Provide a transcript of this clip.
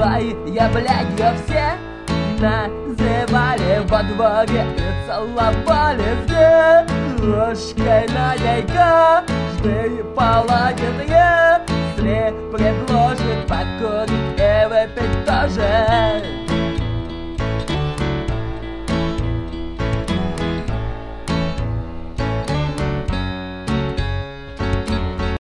Твоя блядью все называли во дворе и целовали с девушкой на ней каждый половин. Если предложит покурить и выпить тоже,